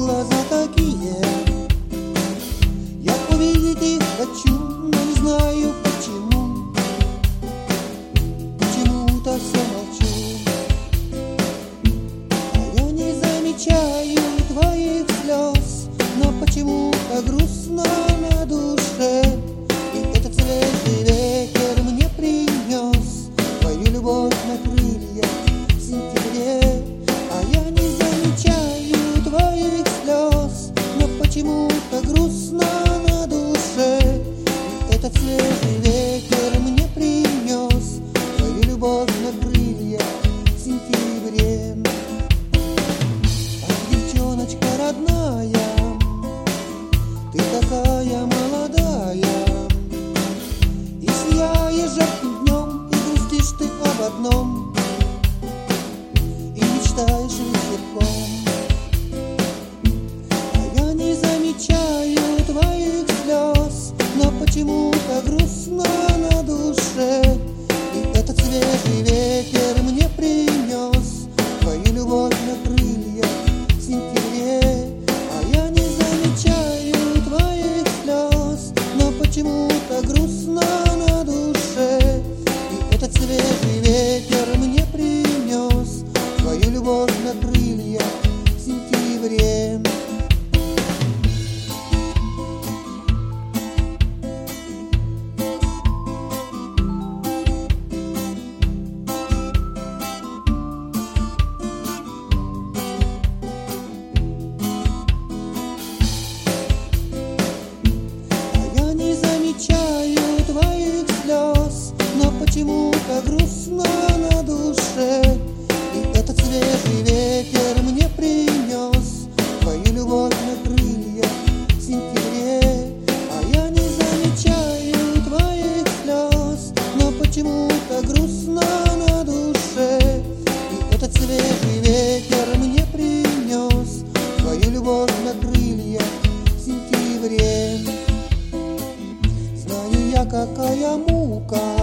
глаза такие. Я увидеть их хочу, но не знаю почему. Почему-то все молчу. А я не замечаю твоих слез, но почему-то грустно на душе. И этот свежий ветер мне принес твою любовь на крыльях в сентябре. А я не замечаю твоих слез, но почему-то грустно на душе. И этот свежий ветер мне принес твою любовь на крыльях в сентябре. Ах, девчоночка родная, ты такая молодая, и сияешь жарким днем, и грустишь ты об одном, и мечтаешь ветерком. А я не замечаю твоих слез, но почему-то грустно на душе. И этот свежий ветер мне принес твою любовь на крыльях в сентябре. А я не замечаю твоих слез, но почему-то грустно на душе. И этот свежий ветер мне принес твою любовь на крыльях в сентябре. Замечаю твоих слез, но почему-то грустно на душе. И этот свежий ветер мне принес твою любовь на крыльях в сентябре. А я не замечаю твоих слез, но почему-то грустно на душе. И этот свежий ветер мне принес твою любовь на крыльях в сентябре. Знаю я, какая мука